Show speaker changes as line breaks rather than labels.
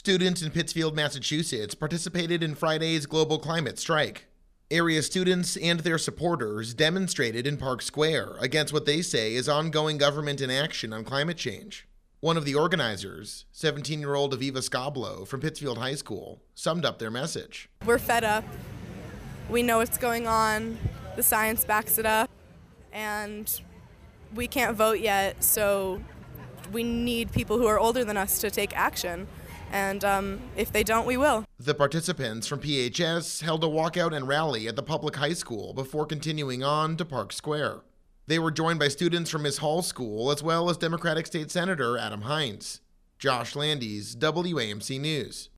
Students in Pittsfield, Massachusetts participated in Friday's global climate strike. Area students and their supporters demonstrated in Park Square against what they say is ongoing government inaction on climate change. One of the organizers, 17-year-old Aviva Scablo from Pittsfield High School, summed up their message.
We're fed up. We know what's going on. The science backs it up. And we can't vote yet, so we need people who are older than us to take action. And if they don't, we will.
The participants from PHS held a walkout and rally at the public high school before continuing on to Park Square. They were joined by students from Miss Hall School as well as Democratic State Senator Adam Hines. Josh Landis, WAMC News.